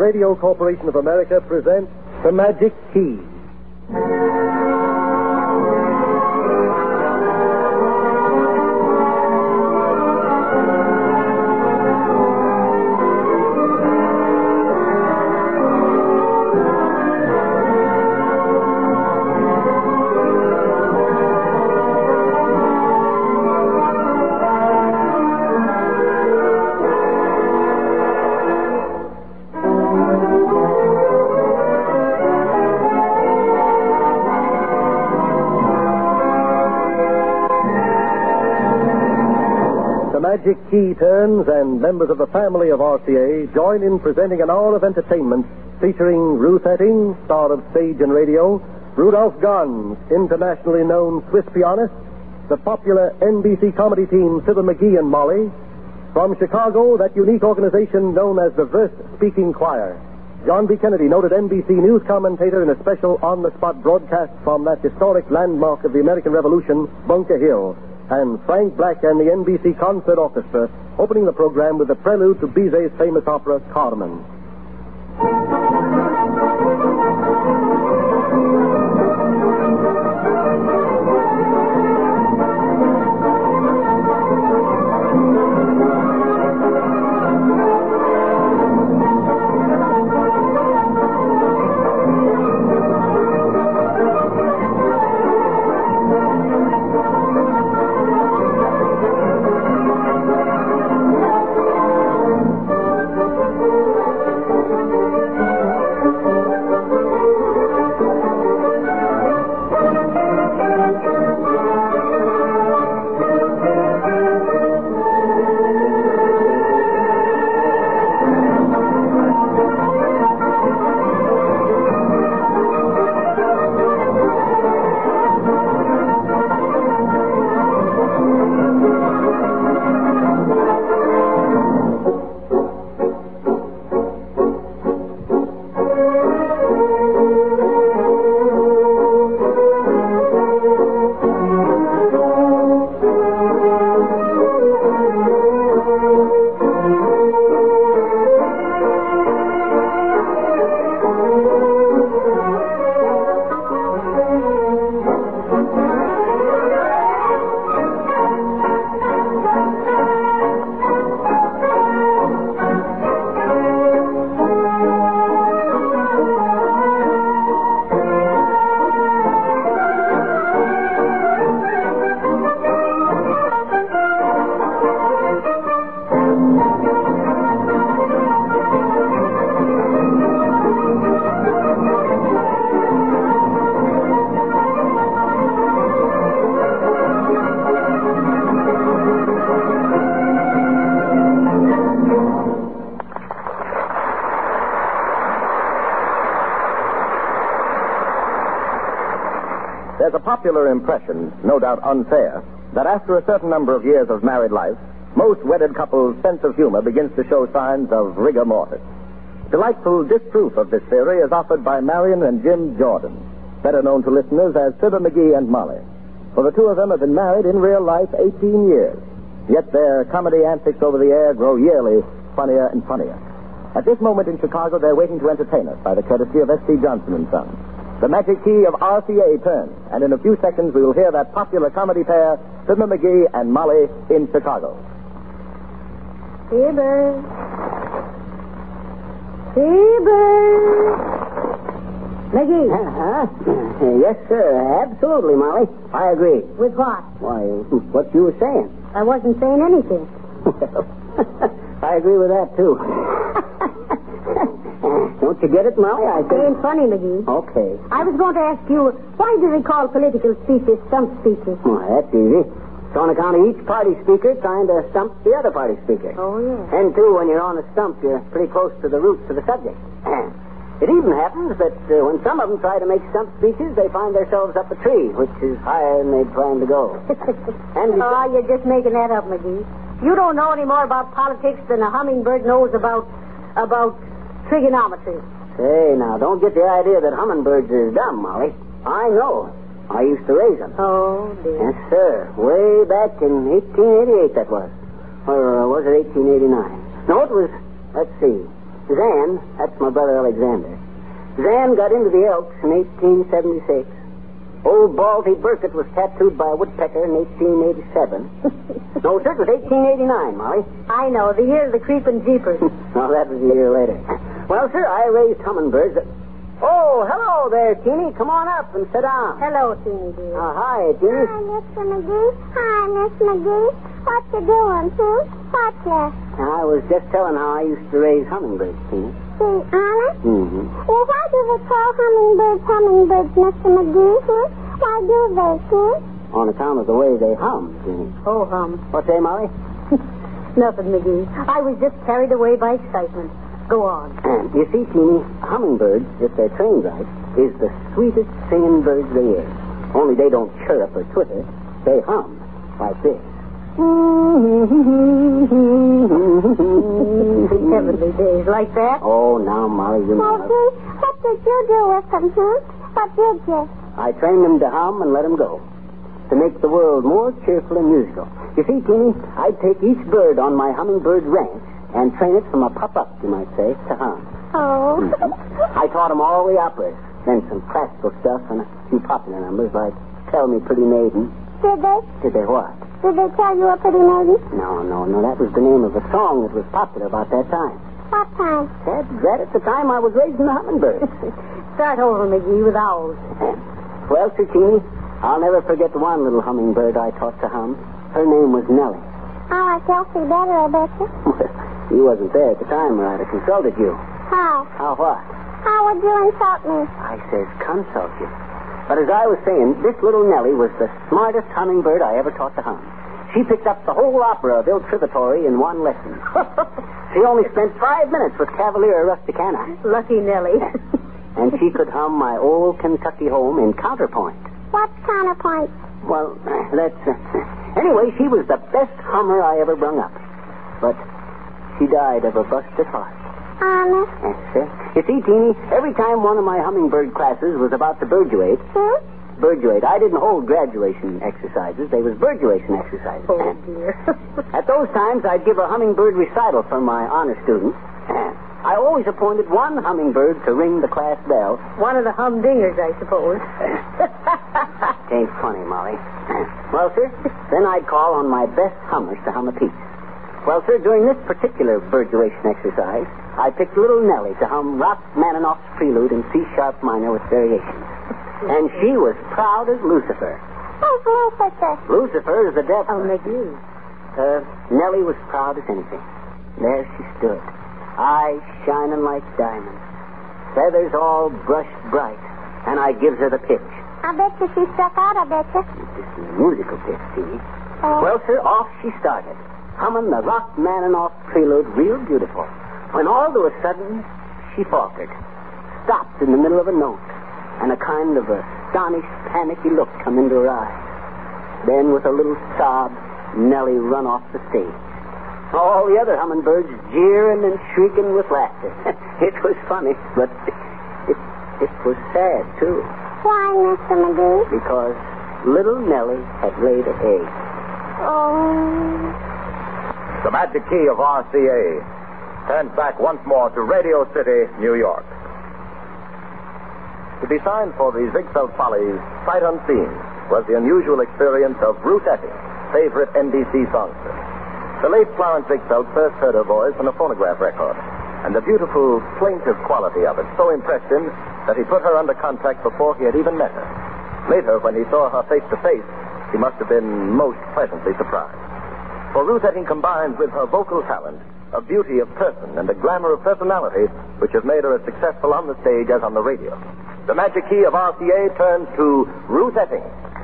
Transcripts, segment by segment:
Radio Corporation of America presents The Magic Key. Magic Key turns, and members of the family of RCA join in presenting an hour of entertainment featuring Ruth Etting, star of stage and radio, Rudolph Gans, internationally known Swiss pianist, the popular NBC comedy team Fibber McGee and Molly, from Chicago, that unique organization known as the Verse Speaking Choir, John B. Kennedy, noted NBC news commentator in a special on-the-spot broadcast from that historic landmark of the American Revolution, Bunker Hill, and Frank Black and the NBC Concert Orchestra, opening the program with the prelude to Bizet's famous opera, Carmen. There's a popular impression, no doubt unfair, that after a certain number of years of married life, most wedded couples' sense of humor begins to show signs of rigor mortis. Delightful disproof of this theory is offered by Marion and Jim Jordan, better known to listeners as Fibber McGee and Molly. For the two of them have been married in real life 18 years, yet their comedy antics over the air grow yearly funnier and funnier. At this moment in Chicago, they're waiting to entertain us by the courtesy of S.C. Johnson & Son. The Magic Key of RCA turns, and in a few seconds we will hear that popular comedy pair, Fibber McGee and Molly, in Chicago. Fibber. Fibber. McGee. Yes, sir. Absolutely, Molly. I agree. With what? Why, what you were saying. I wasn't saying anything. I agree with that, too. Don't you get it, Molly? I said... Ain't funny, McGee. Okay. I was going to ask you, why do they call political speeches stump speeches? Well, that's easy. It's on account of each party speaker trying to stump the other party speaker. Oh, yeah. And, too, when you're on a stump, you're pretty close to the roots of the subject. It even happens that when some of them try to make stump speeches, they find themselves up a tree, which is higher than they'd planned to go. And you're just making that up, McGee. You don't know any more about politics than a hummingbird knows about trigonometry. Say, now, don't get the idea that hummingbirds are dumb, Molly. I know. I used to raise them. Oh, dear. Yes, sir. Way back in 1888, that was. Or was it 1889? No, it was, let's see, Zan, that's my brother Alexander. Zan got into the Elks in 1876. Old Baldy Burkett was tattooed by a woodpecker in 1887. No, sir, it was 1889, Molly. I know, the year of the creeping jeepers. No, that was a year later. Well, sir, I raised hummingbirds. Oh, hello there, Teeny. Come on up and sit down. Hello, Teeny dear. Hi, Teeny. Hi, Mr. McGee. Hi, Miss McGee. What you doing, Sue? What's that? I was just telling how I used to raise hummingbirds, Teeny. See, honest? Mm-hmm. Well, why do they call hummingbirds, Mr. McGee? Huh? Why do they, Sue? On account of the way they hum, Teeny. Oh, hum. What's that, Molly? Nothing, McGee. I was just carried away by excitement. Go on. You see, Teeny, hummingbirds, if they're trained right, is the sweetest singing birds there is. Only they don't chirp or twitter. They hum like this. Heavenly days, like that? Oh, now, Molly, you know. Gee, what did you do with them, huh? What did you? I trained them to hum and let them go. To make the world more cheerful and musical. You see, Teeny, I'd take each bird on my hummingbird ranch and train it from a pup-up, you might say, to hum. Oh. I taught them all the operas, then some classical stuff and a few popular numbers like Tell Me Pretty Maiden. Did they? Did they what? Did they tell you a pretty maiden? No, that was the name of a song that was popular about that time. What time? That at the time I was raising the hummingbirds. Start over, McGee, with owls. Well, Sir Teeny, I'll never forget the one little hummingbird I taught to hum. Her name was Nellie. I like Elsie better, I bet you. You wasn't there at the time, or I'd have consulted you. How? How what? How would you insult me? I says consult you. But as I was saying, this little Nellie was the smartest hummingbird I ever taught to hum. She picked up the whole opera of Il Trovatore in one lesson. She only spent 5 minutes with Cavalier Rusticana. Lucky Nellie. And she could hum My Old Kentucky Home in counterpoint. What counterpoint? Well, that's... Anyway, she was the best hummer I ever brung up. But she died of a busted heart. Honest? Yes, sir. You see, Teeny, every time one of my hummingbird classes was about to birduate... Birduate. I didn't hold graduation exercises. They was birduation exercises. Oh, dear. At those times, I'd give a hummingbird recital for my honor students. I always appointed one hummingbird to ring the class bell. One of the humdingers, I suppose. Ain't funny, Molly. Well, sir, then I'd call on my best hummers to hum a piece. Well, sir, during this particular birduation exercise, I picked little Nellie to hum Rachmaninoff's Prelude in C-sharp minor with variations. And she was proud as Lucifer. Who's Lucifer? Lucifer is the devil. I'll make you. Nellie was proud as anything. There she stood, eyes shining like diamonds, feathers all brushed bright, and I gives her the pitch. I bet you she struck out, I bet you. This is a musical pitch, see? Well, sir, off she started, humming the Rachmaninoff Prelude real beautiful, when all to a sudden she faltered, stopped in the middle of a note, and a kind of astonished, panicky look come into her eyes. Then, with a little sob, Nellie run off the stage. All the other hummingbirds jeering and shrieking with laughter. It was funny, but it was sad, too. Why, Mr. McGee? Because little Nellie had laid an egg. Oh. The magic key of RCA turns back once more to Radio City, New York. To be signed for the Ziegfeld Follies Sight Unseen was the unusual experience of Ruth Etting, favorite NBC songster. The late Florence Ziegfeld first heard her voice on a phonograph record, and the beautiful, plaintive quality of it so impressed him that he put her under contract before he had even met her. Later, when he saw her face to face, he must have been most pleasantly surprised. For Ruth Etting combines with her vocal talent a beauty of person and a glamour of personality which has made her as successful on the stage as on the radio. The magic key of RCA turns to Ruth Etting.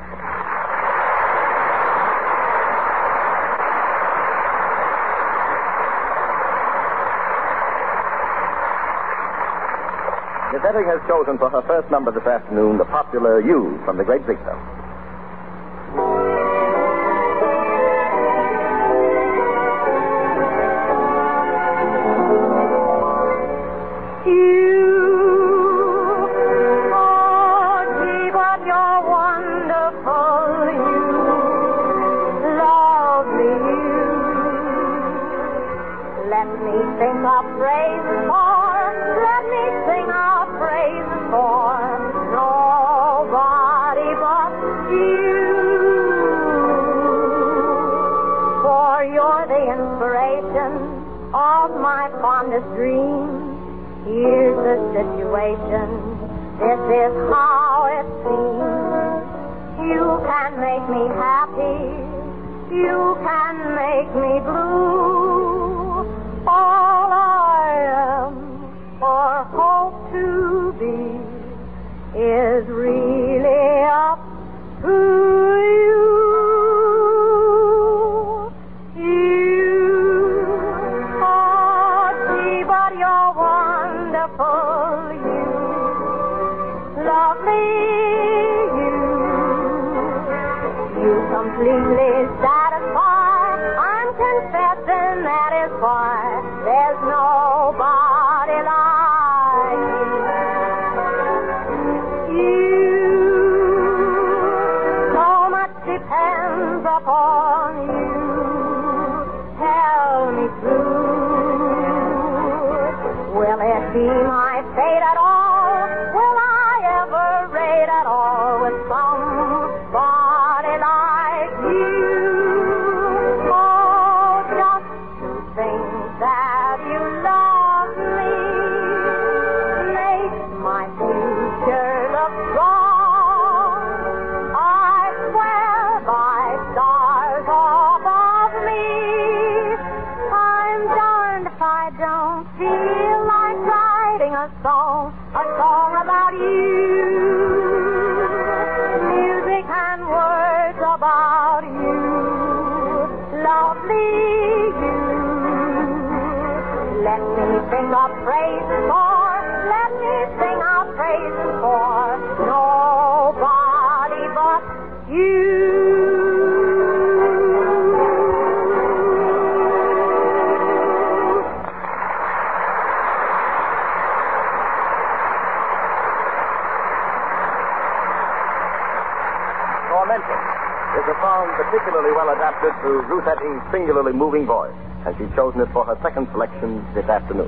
Miss Etting has chosen for her first number this afternoon the popular You from the Great Ziegfeld. Let me sing a praise for fondest dreams. Here's the situation. This is how it seems. You can make me happy. You can make me blue. All I am or hope to be is really up to you. Completely satisfied, I'm confessing that is why there's nobody like you. So much depends upon you. Tell me true. Will it be my fate at all? Will I ever rate at all with somebody like you? Oh, just to think that you love me makes my future look strong. I swear by stars above me, I'm darned if I don't feel like writing a song about you. Music and words about you. Lovely you. Let me sing our praises for. Let me sing our praises for nobody but you. Is a song particularly well adapted to Ruth Etting's singularly moving voice, and she's chosen it for her second selection this afternoon.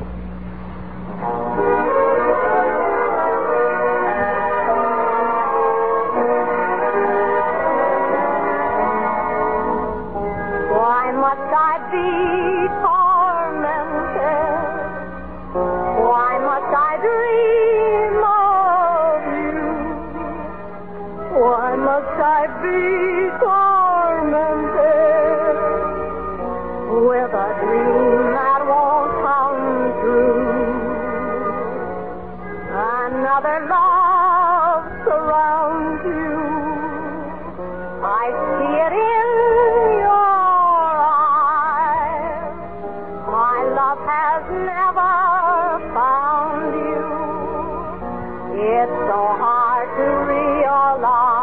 Why must I be tormented? Why must I dream of you? Why must I be tormented with a dream that won't come true? Another love surrounds you. I see it in your eyes. My love has never found you. It's so hard to realize.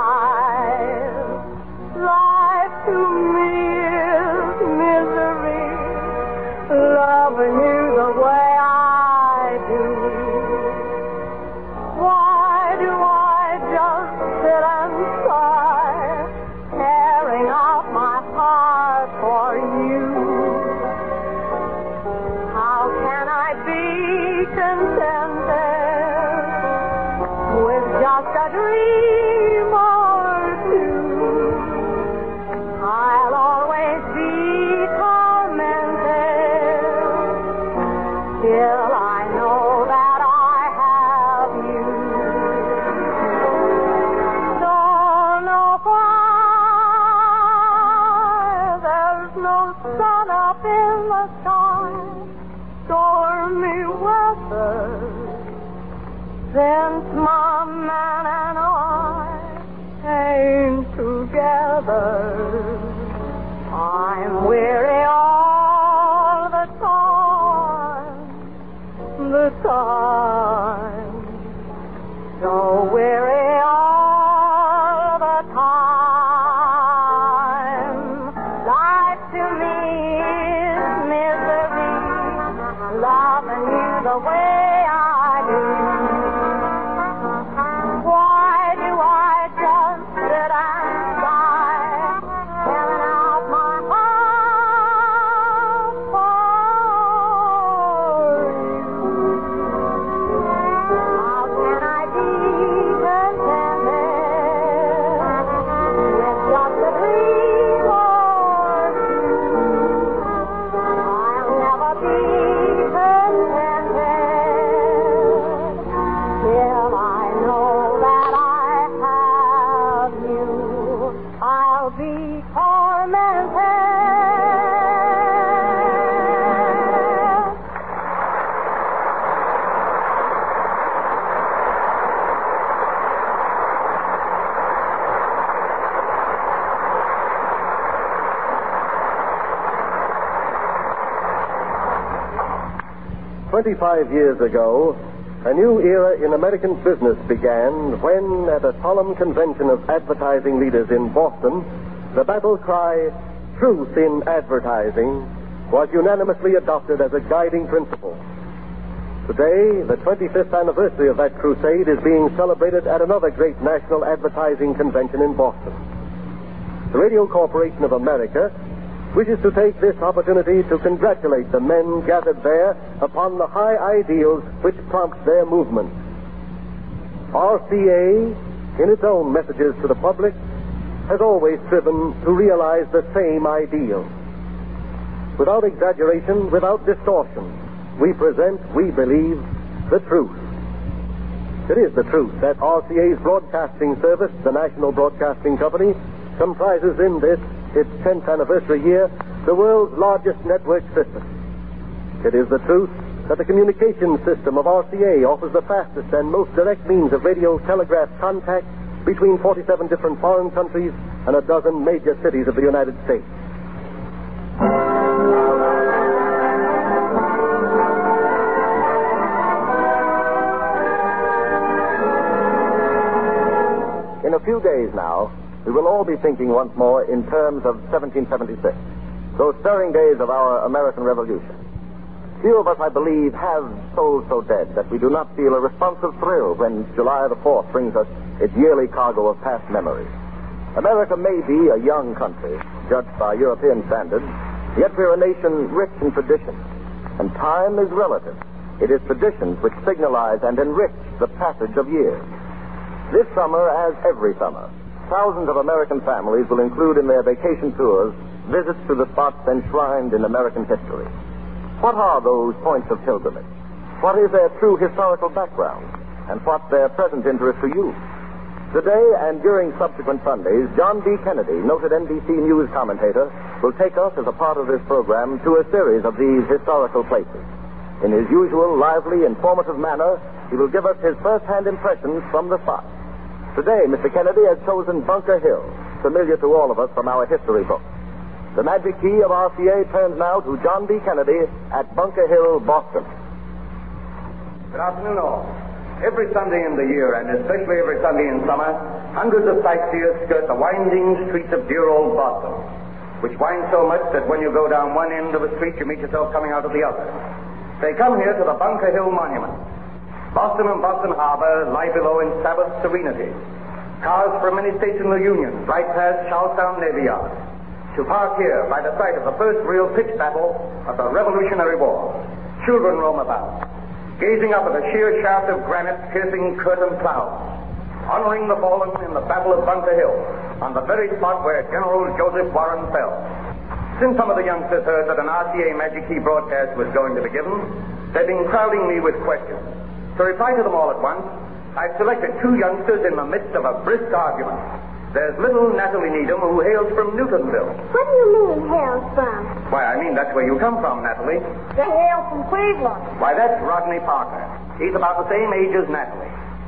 Life to me is misery, loving you the way I do. Why do I just sit and sigh, tearing out my heart for you? How can I be contented with just a dream or two? I'll always be tormented till I know that I have you. So no why there's no sun up in the sky, stormy weather, since my man and I ain't together. I'm weary all the time, so weary all the time. Life to me is misery, loving you the way I do. Why do I just sit and sigh, shall be tormented. "25 years ago, a new era in American business began when, at a solemn convention of advertising leaders in Boston, the battle cry, "Truth in Advertising," was unanimously adopted as a guiding principle. Today, the 25th anniversary of that crusade is being celebrated at another great national advertising convention in Boston. The Radio Corporation of America wishes to take this opportunity to congratulate the men gathered there upon the high ideals which prompt their movement. RCA, in its own messages to the public, has always striven to realize the same ideal. Without exaggeration, without distortion, we present, we believe, the truth. It is the truth that RCA's broadcasting service, the National Broadcasting Company, comprises in this, its 10th anniversary year, the world's largest network system. It is the truth that the communications system of RCA offers the fastest and most direct means of radio telegraph contact between 47 different foreign countries and a dozen major cities of the United States. In a few days now, we will all be thinking once more in terms of 1776, those stirring days of our American Revolution. Few of us, I believe, have souls so dead that we do not feel a responsive thrill when July the 4th brings us its yearly cargo of past memories. America may be a young country, judged by European standards, yet we're a nation rich in tradition, and time is relative. It is traditions which signalize and enrich the passage of years. This summer, as every summer, thousands of American families will include in their vacation tours visits to the spots enshrined in American history. What are those points of pilgrimage? What is their true historical background? And what's their present interest to you? Today and during subsequent Sundays, John B. Kennedy, noted NBC News commentator, will take us as a part of this program to a series of these historical places. In his usual lively, informative manner, he will give us his first-hand impressions from the spot. Today, Mr. Kennedy has chosen Bunker Hill, familiar to all of us from our history books. The magic key of RCA turns now to John B. Kennedy at Bunker Hill, Boston. Good afternoon, all. Every Sunday in the year, and especially every Sunday in summer, hundreds of sightseers skirt the winding streets of dear old Boston, which wind so much that when you go down one end of a street, you meet yourself coming out of the other. They come here to the Bunker Hill Monument. Boston and Boston Harbor lie below in Sabbath serenity. Cars from many states in the Union ride past Charlestown Navy Yard to park here by the site of the first real pitched battle of the Revolutionary War. Children roam about, gazing up at the sheer shaft of granite piercing curtain clouds, honoring the fallen in the Battle of Bunker Hill on the very spot where General Joseph Warren fell. Since some of the youngsters heard that an RCA Magic Key broadcast was going to be given, they've been crowding me with questions. To reply to them all at once, I've selected two youngsters in the midst of a brisk argument. There's little Natalie Needham, who hails from Newtonville. What do you mean, hails from? Why, I mean that's where you come from, Natalie. They hail from Cleveland. Why, that's Rodney Parker. He's about the same age as Natalie.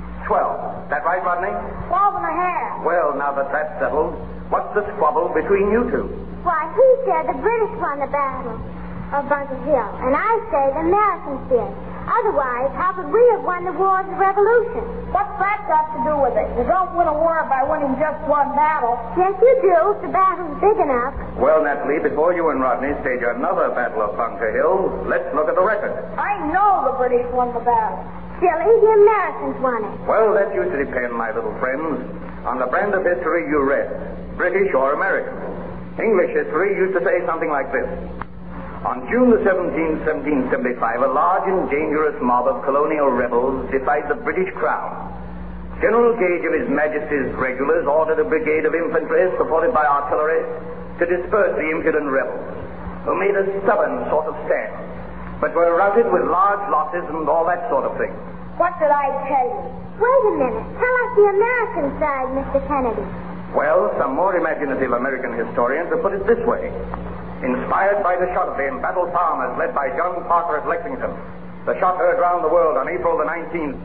12. That right, Rodney? 12 and a half. Well, now that that's settled, what's the squabble between you two? Why, he said the British won the battle of Bunker Hill, and I say the Americans did. Otherwise, how could we have won the War of the Revolution? What's that got to do with it? You don't win a war by winning just one battle. Yes, you do, if the battle's big enough. Well, Natalie, before you and Rodney stage another battle of Bunker Hill, let's look at the record. I know the British won the battle. Silly, the Americans won it. Well, that used to depend, my little friends, on the brand of history you read, British or American. English history used to say something like this. On June the 17th, 1775, a large and dangerous mob of colonial rebels defied the British Crown. General Gage of His Majesty's Regulars ordered a brigade of infantry, supported by artillery, to disperse the impudent rebels, who made a stubborn sort of stand, but were routed with large losses and all that sort of thing. What did I tell you? Wait a minute. Tell us the American side, Mr. Kennedy. Well, some more imaginative American historians have put it this way. Inspired by the shot of the embattled farmers led by John Parker at Lexington, the shot heard round the world on April the 19th,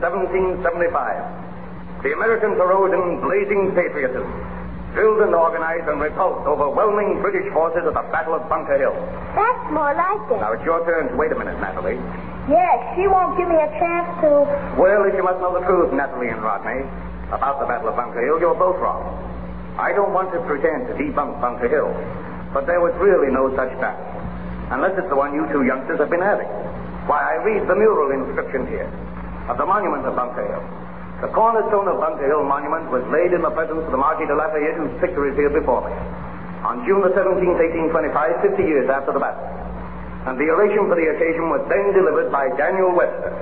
1775. The Americans arose in blazing patriotism, drilled and organized and repulsed overwhelming British forces at the Battle of Bunker Hill. That's more like it. Now, it's your turn to wait a minute, Natalie. Yes, she won't give me a chance to... Well, if you must know the truth, Natalie and Rodney, about the Battle of Bunker Hill, you're both wrong. I don't want to pretend to debunk Bunker Hill, but there was really no such battle, unless it's the one you two youngsters have been having. Why, I read the mural inscription here of the monument of Bunker Hill. The cornerstone of Bunker Hill Monument was laid in the presence of the Marquis de Lafayette, whose picture is here before me, on June the 17th, 1825, 50 years after the battle. And the oration for the occasion was then delivered by Daniel Webster.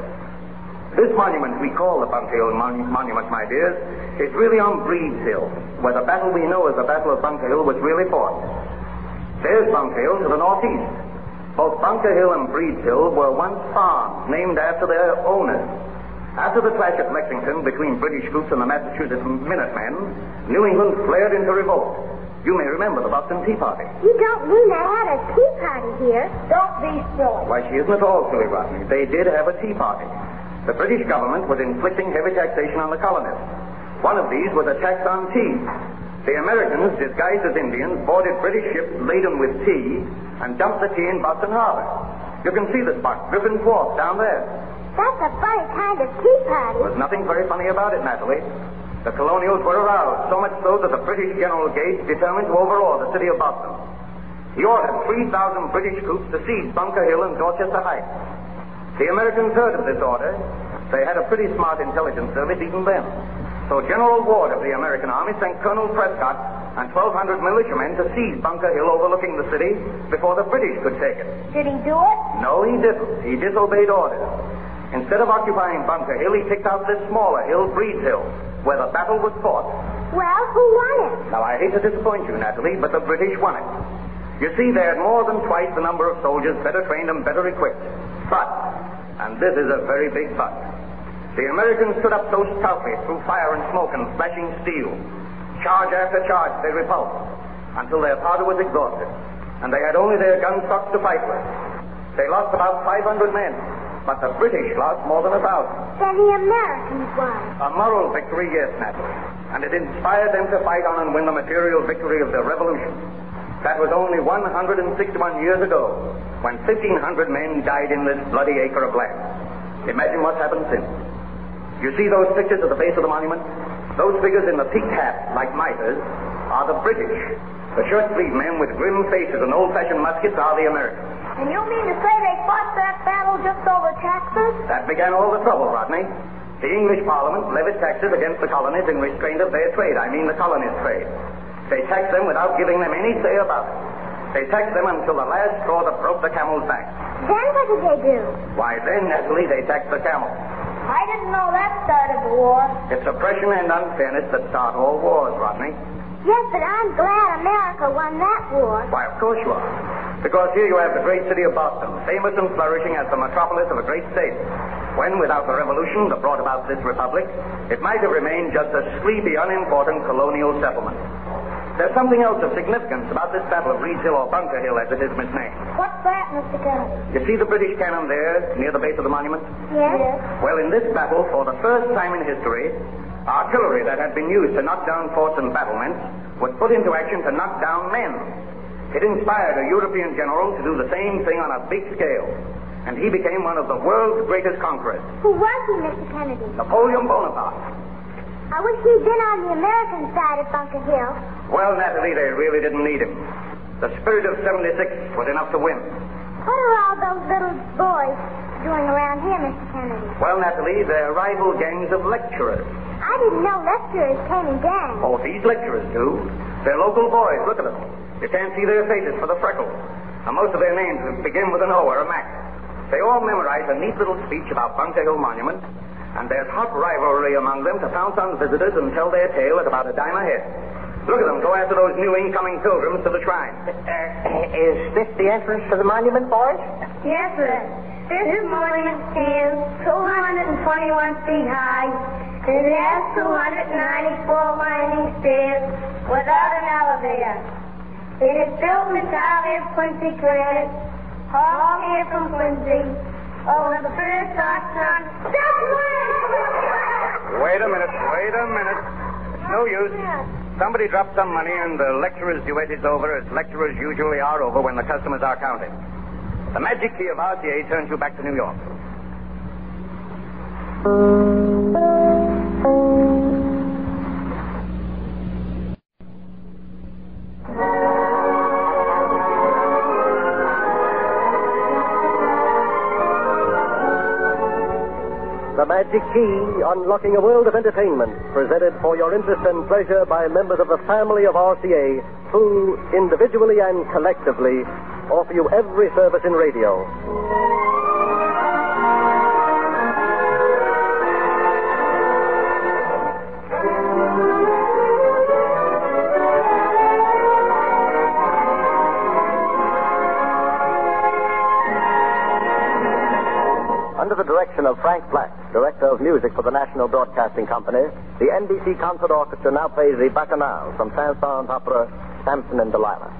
This monument we call the Bunker Hill Monument, my dears, is really on Breed's Hill, where the battle we know as the Battle of Bunker Hill was really fought. There's Bunker Hill to the northeast. Both Bunker Hill and Breed's Hill were once farms named after their owners. After the clash at Lexington between British troops and the Massachusetts Minutemen, New England flared into revolt. You may remember the Boston Tea Party. You don't mean they had a tea party here? Don't be silly. Why, she isn't at all silly, Rodney. They did have a tea party. The British government was inflicting heavy taxation on the colonists. One of these was a tax on tea. The Americans, disguised as Indians, boarded British ships laden with tea and dumped the tea in Boston Harbor. You can see the spot, Griffin's Wharf, down there. That's a funny kind of tea party. There was nothing very funny about it, Natalie. The colonials were aroused, so much so that the British General Gates determined to overawe the city of Boston. He ordered 3,000 British troops to seize Bunker Hill and Dorchester Heights. The Americans heard of this order. They had a pretty smart intelligence service even then. So General Ward of the American Army sent Colonel Prescott and 1,200 militiamen to seize Bunker Hill overlooking the city before the British could take it. Did he do it? No, he didn't. He disobeyed orders. Instead of occupying Bunker Hill, he picked out this smaller hill, Breed's Hill, where the battle was fought. Well, who won it? Now, I hate to disappoint you, Natalie, but the British won it. You see, they had more than twice the number of soldiers, better trained and better equipped. But, and this is a very big but, the Americans stood up so stoutly through fire and smoke and flashing steel. Charge after charge they repulsed until their powder was exhausted, and they had only their gun stocks to fight with. They lost about 500 men, but the British lost more than 1,000. Then the Americans won. A moral victory, yes, Natalie. And it inspired them to fight on and win the material victory of the Revolution. That was only 161 years ago, when 1,500 men died in this bloody acre of land. Imagine what's happened since. You see those pictures at the base of the monument? Those figures in the peaked hats, like mitres, are the British. The shirt-sleeved men with grim faces and old-fashioned muskets are the Americans. And you mean to say they fought that battle just over taxes? That began all the trouble, Rodney. The English Parliament levied taxes against the colonies in restraint of their trade. I mean the colonist trade. They taxed them without giving them any say about it. They taxed them until the last straw that broke the camel's back. Then what did they do? Why, then, naturally, they taxed the camel. I didn't know that started the war. It's oppression and unfairness that start all wars, Rodney. Yes, but I'm glad America won that war. Why, of course you are. Because here you have the great city of Boston, famous and flourishing as the metropolis of a great state. When, without the revolution that brought about this republic, it might have remained just a sleepy, unimportant colonial settlement. There's something else of significance about this battle of Breed's Hill or Bunker Hill, as it is misnamed. What's that, Mr. Kennedy? You see the British cannon there, near the base of the monument? Yes. Well, in this battle, for the first time in history, artillery that had been used to knock down forts and battlements was put into action to knock down men. It inspired a European general to do the same thing on a big scale, and he became one of the world's greatest conquerors. Who was he, Mr. Kennedy? Napoleon Bonaparte. I wish he'd been on the American side of Bunker Hill. Well, Natalie, they really didn't need him. The spirit of 76 was enough to win. What are all those little boys doing around here, Mr. Kennedy? Well, Natalie, they're rival gangs of lecturers. I didn't know lecturers came in gangs. Oh, these lecturers do. They're local boys. Look at them. You can't see their faces for the freckles. And most of their names begin with an O or a Mac. They all memorize a neat little speech about Bunker Hill Monument, and there's hot rivalry among them to pounce on visitors and tell their tale at about a dime a head. Look at them go after those new incoming pilgrims to the shrine. Is this the entrance to the monument, boys? Yes, sir. This monument stands 221 feet high, and it has 294 winding stairs without an elevator. It is built entirely of Quincy granite, all here from Quincy, over the first on Wait a minute. No use. Somebody dropped some money, and the lecturer's duet is over, as lecturers usually are over when the customers are counting. The magic key of RCA turns you back to New York. The Magic Key, unlocking a world of entertainment, presented for your interest and pleasure by members of the family of RCA, who, individually and collectively, offer you every service in radio. Under the direction of Frank Black, director of music for the National Broadcasting Company, the NBC Concert Orchestra now plays the Bacchanal from Saint-Saëns' opera Samson and Delilah.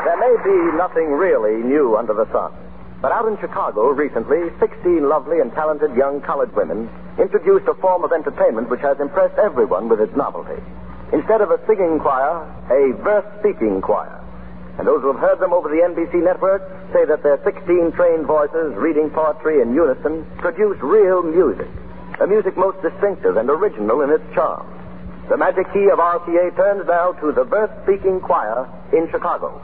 There may be nothing really new under the sun. But out in Chicago recently, 16 lovely and talented young college women introduced a form of entertainment which has impressed everyone with its novelty. Instead of a singing choir, a verse-speaking choir. And those who have heard them over the NBC network say that their 16 trained voices reading poetry in unison produce real music. A music most distinctive and original in its charm. The magic key of RCA turns now to the verse-speaking choir in Chicago.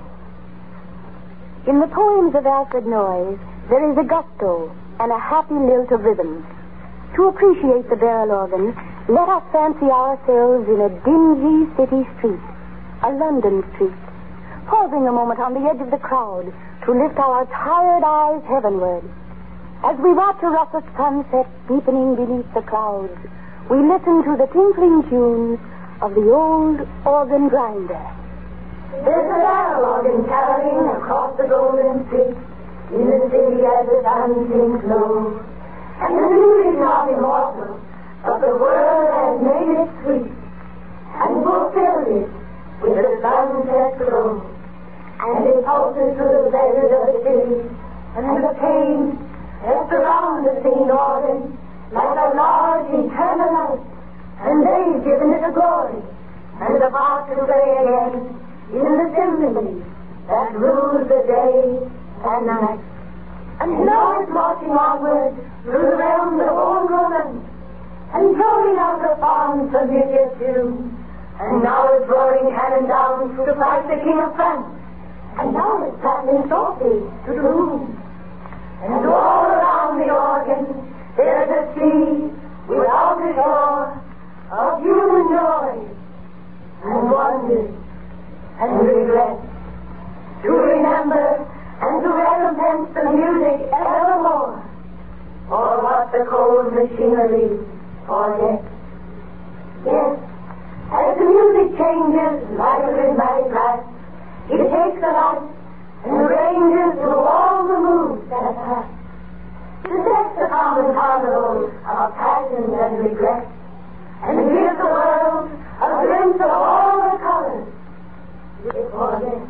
In the poems of Alfred Noyes, there is a gusto and a happy lilt of rhythm. To appreciate the barrel organ, let us fancy ourselves in a dingy city street, a London street, pausing a moment on the edge of the crowd to lift our tired eyes heavenward. As we watch a russet sunset deepening beneath the clouds, we listen to the tinkling tunes of the old organ grinder. There's a barrel organ carolling across the golden street in the city as the sun sinks low. And the music's not immortal, but the world has made it sweet and fulfilled it with the sunset glow. And it pulses through the pleasures of the city and the pain that surrounds the singing organ like a large eternal light. And they've given it a glory and a part to play again in the symphony that rules the day and night. And now it's marching onward through the realms of old romance and throwing out the fond familiar tune. And now it's roaring cannon down to fight the King of France. And now it's passing softly to the moon. And all around the organ there's a sea without a shore of human joy and wonder and regret, to remember and to recompense the music evermore, for what the cold machinery forgets. Yes, as the music changes like a rhythmic flash, it takes the light and ranges through all the moods that have passed, to set the common carnival of passions and regrets, and give the world a glimpse of all the colors before this.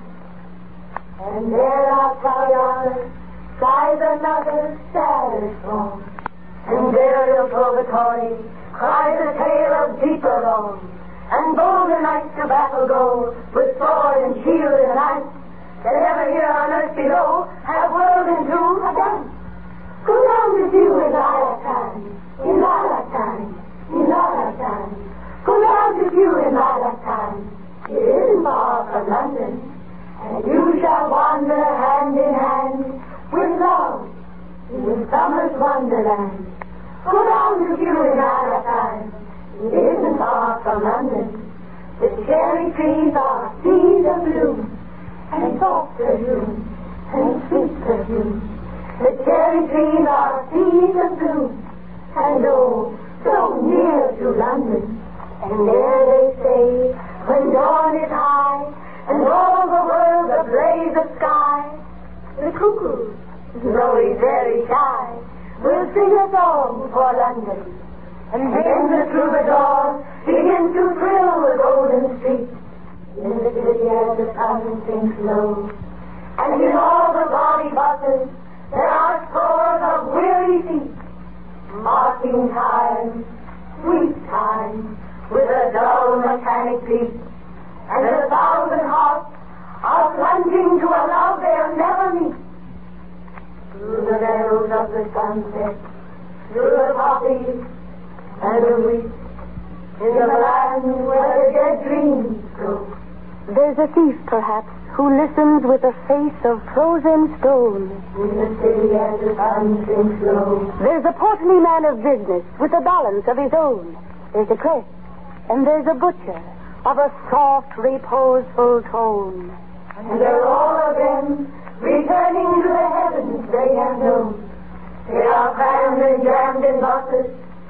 And there our Traviata sighs another sadder song, and burial purgatory cries a tale of deeper wrong, and bolder knights to battle go with sword and shield and lance, that ever here on earth below have whirled into a dance. Go down with you in lilac-time, in lilac-time, in lilac-time. Go down with you in lilac-time. It isn't far from London, and you shall wander hand in hand with love in summer's wonderland. Go down with you in lilac-time. It isn't far from London. The cherry trees are seas of bloom, and soft perfume, and sweet perfume. The cherry trees are seas of bloom, and oh, so near to London. And there they say, when dawn is high, and all the world ablaze of sky, the cuckoo, though he's very shy, will sing a song for London. And then the troubadour begins to thrill the golden street in the city as the sun sinks low. And in all the gaudy buses there are scores of weary feet, marking time, sweet time, with a dull mechanic beat. And 1,000 hearts are plunging to a love they'll never meet. Through the meadows of the sunset, through the poppies and the wheat, in the land where the dead dreams go. There's a thief, perhaps, who listens with a face of frozen stone. In the city as the sun sinks low. There's a portly man of business with a balance of his own. There's a crest, and there's a butcher of a soft, reposeful tone. And they're all of them returning to the heavens they have known. They are crammed and jammed in buses,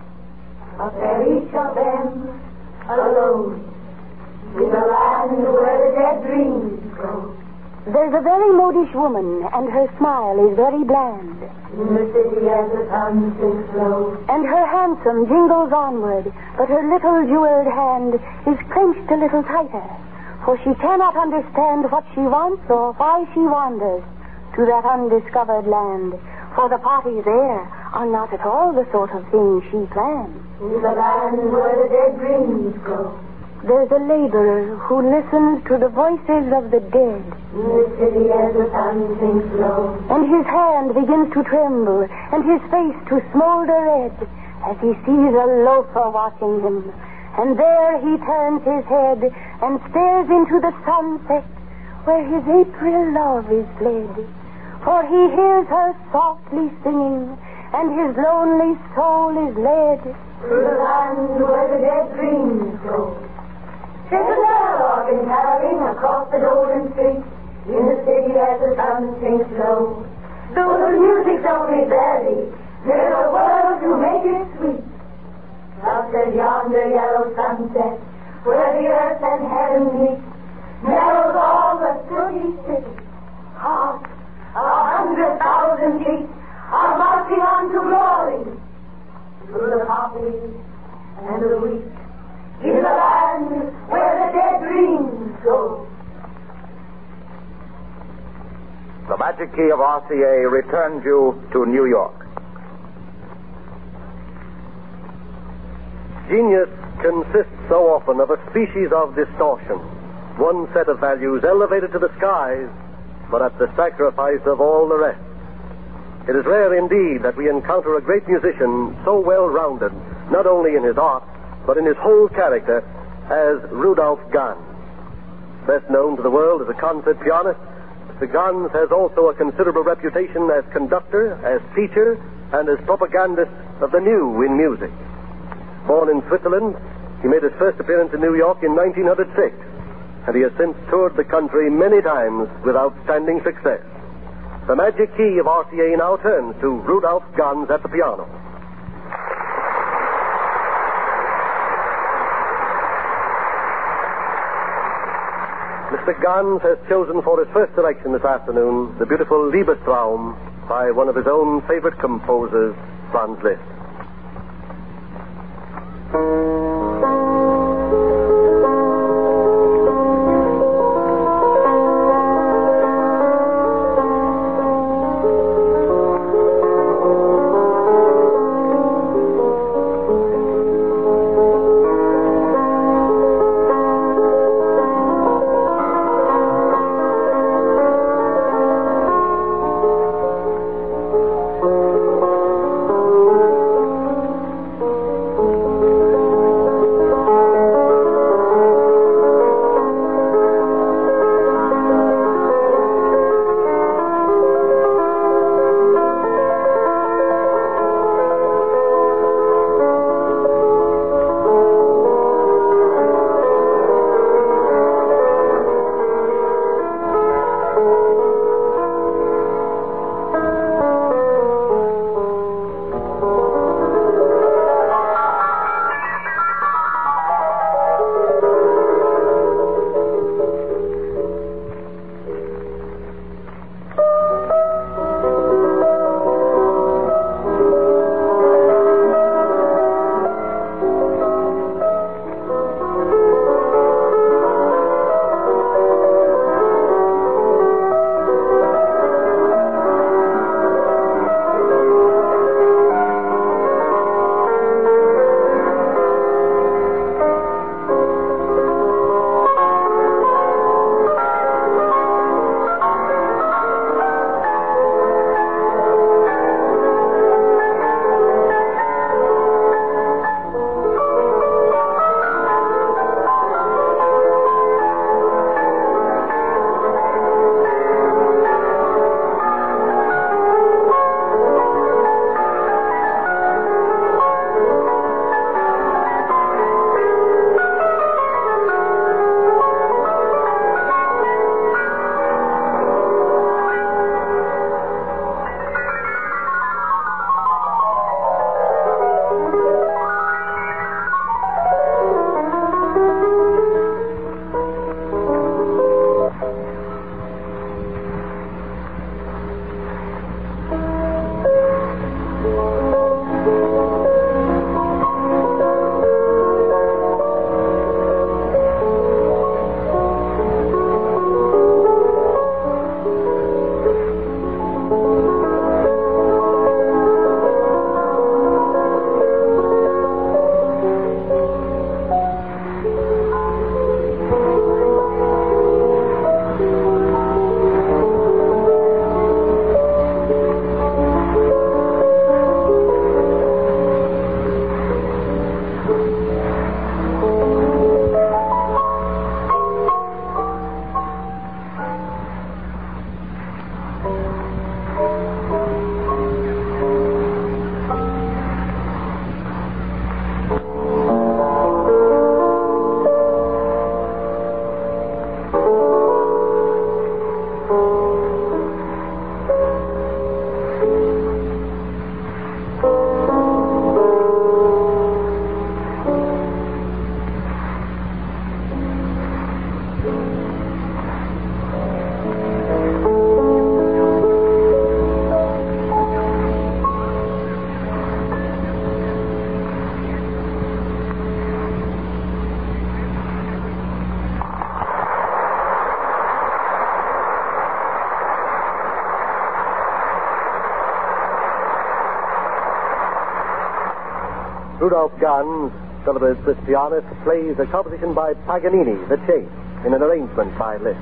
but they're each of them alone in the land where the dead dreams go. There's a very modish woman, and her smile is very bland. In the city as the sun sinks low. And her hansom jingles onward, but her little jeweled hand is clenched a little tighter, for she cannot understand what she wants or why she wanders to that undiscovered land. For the parties there are not at all the sort of thing she planned. In the land where the dead dreams go. There's a laborer who listens to the voices of the dead. In the city as the sun sinks low. And his hand begins to tremble, and his face to smolder red, as he sees a loafer watching him. And there he turns his head and stares into the sunset, where his April love is fled. For he hears her softly singing, and his lonely soul is led through the land where the dead dreams go. There's a dialogue in caroling across the golden street, in the city as the sun sinks low. Though the music's only barely, there's a world to make it sweet. Out there yonder yellow sunset, where the earth and heaven meet, narrows all the sooty city. Hearts, 100,000 feet, are marching on to glory. Through the poppies and the wheat, in the land where the dead dreams go. The magic key of RCA returns you to New York. Genius consists so often of a species of distortion. One set of values elevated to the skies, but at the sacrifice of all the rest. It is rare indeed that we encounter a great musician so well-rounded, not only in his art, but in his whole character, as Rudolph Ganz. Best known to the world as a concert pianist, Mr. Ganz has also a considerable reputation as conductor, as teacher, and as propagandist of the new in music. Born in Switzerland, he made his first appearance in New York in 1906, and he has since toured the country many times with outstanding success. The magic key of RCA now turns to Rudolph Ganz at the piano. Mr. Ganz has chosen for his first selection this afternoon the beautiful Liebestraum by one of his own favorite composers, Franz Liszt. Rudolph Ganz, celebrated Swiss pianist, plays a composition by Paganini, The Chase, in an arrangement by Liszt.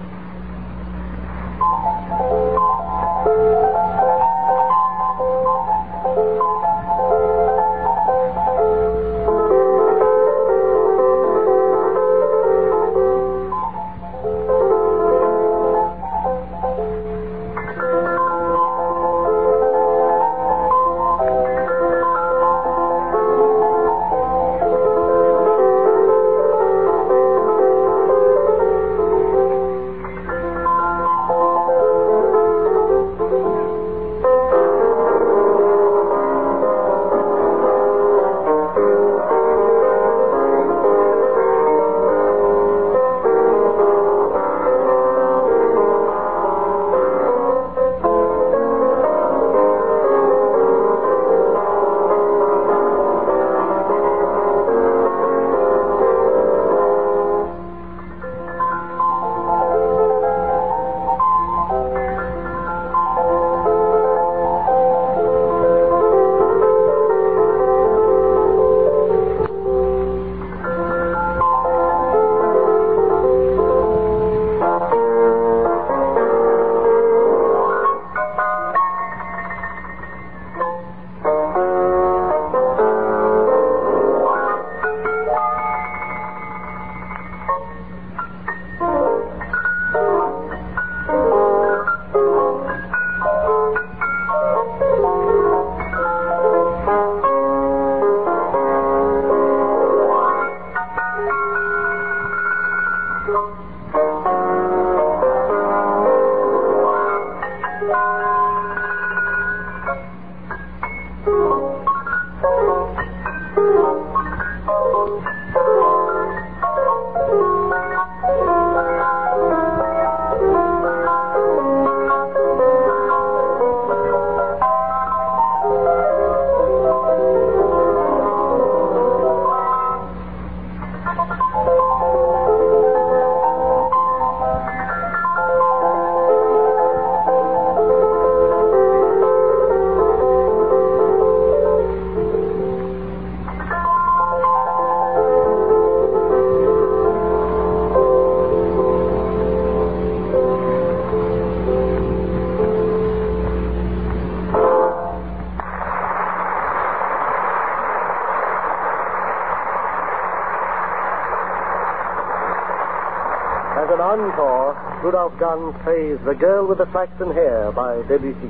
As an encore, Rudolph Ganz plays The Girl with the Flaxen Hair by Debussy.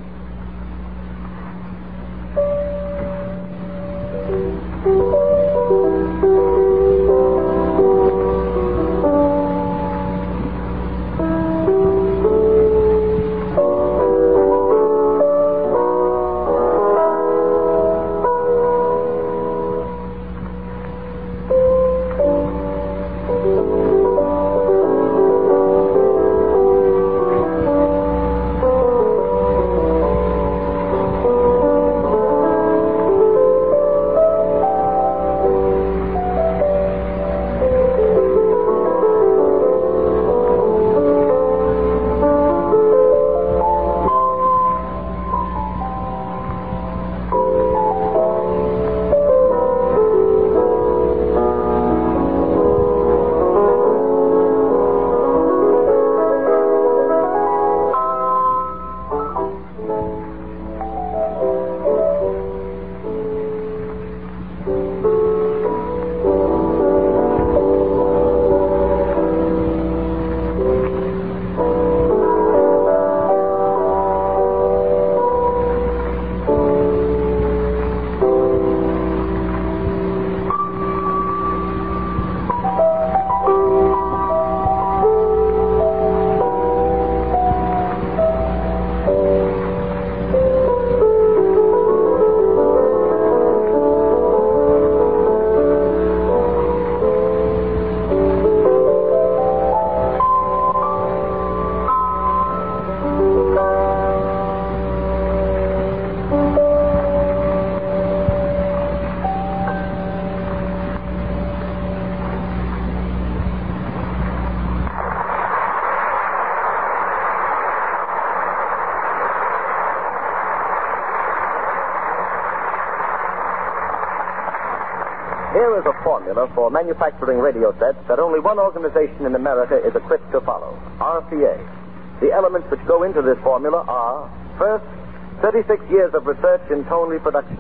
as a formula for manufacturing radio sets that only one organization in America is equipped to follow, RCA. The elements which go into this formula are, first, 36 years of research in tone reproduction.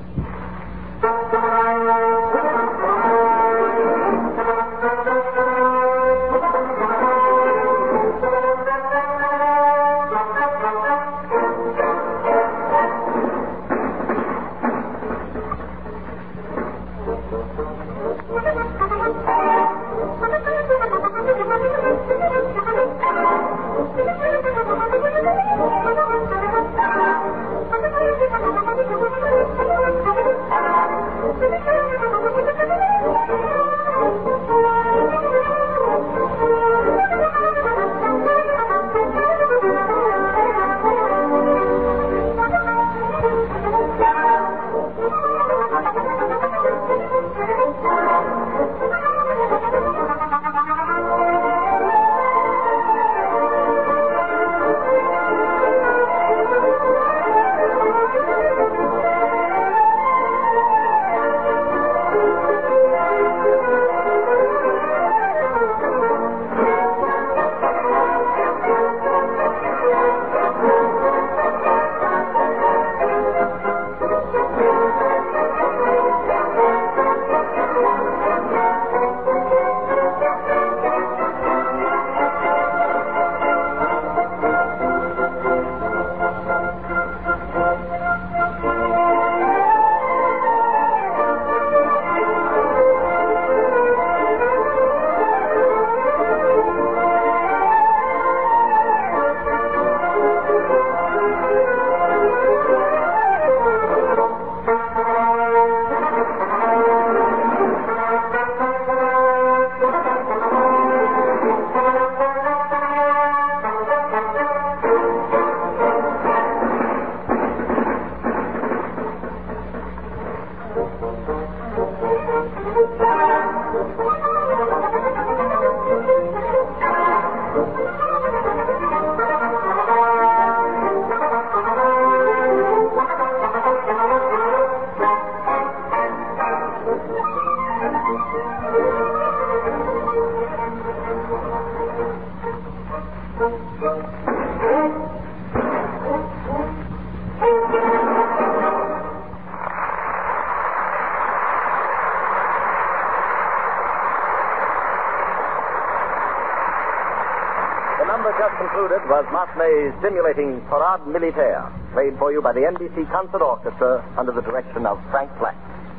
The number just concluded was Massenet's stimulating Parade Militaire, played for you by the NBC Concert Orchestra under the direction of Frank Black.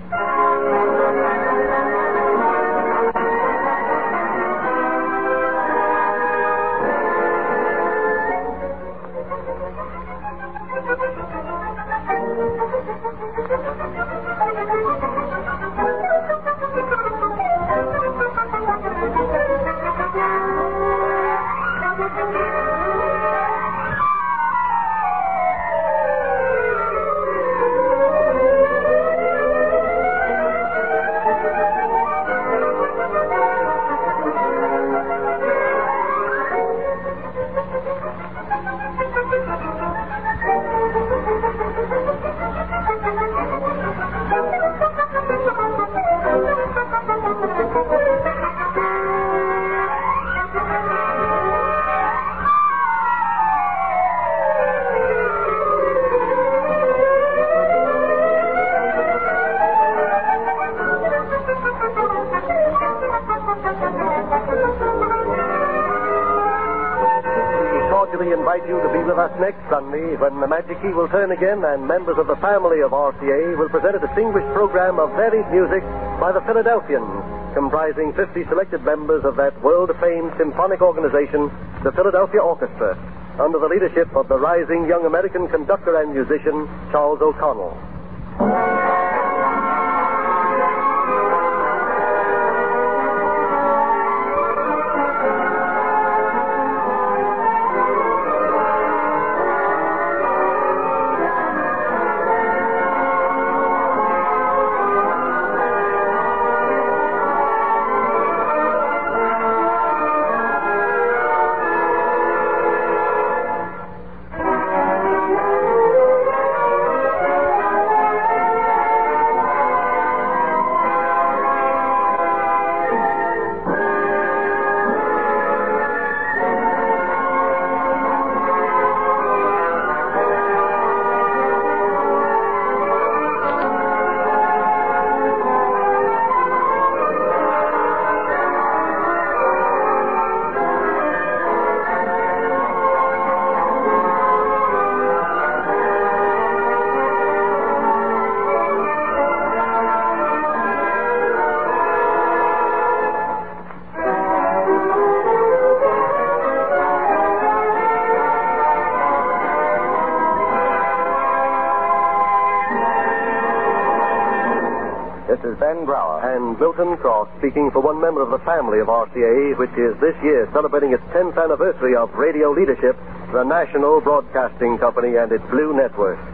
Invite you to be with us next Sunday when the Magic Key will turn again and members of the family of RCA will present a distinguished program of varied music by the Philadelphians, comprising 50 selected members of that world-famed symphonic organization, the Philadelphia Orchestra, under the leadership of the rising young American conductor and musician, Charles O'Connell. is Ben Brower. And Milton Cross, speaking for one member of the family of RCA, which is this year celebrating its 10th anniversary of radio leadership, the National Broadcasting Company and its Blue Network.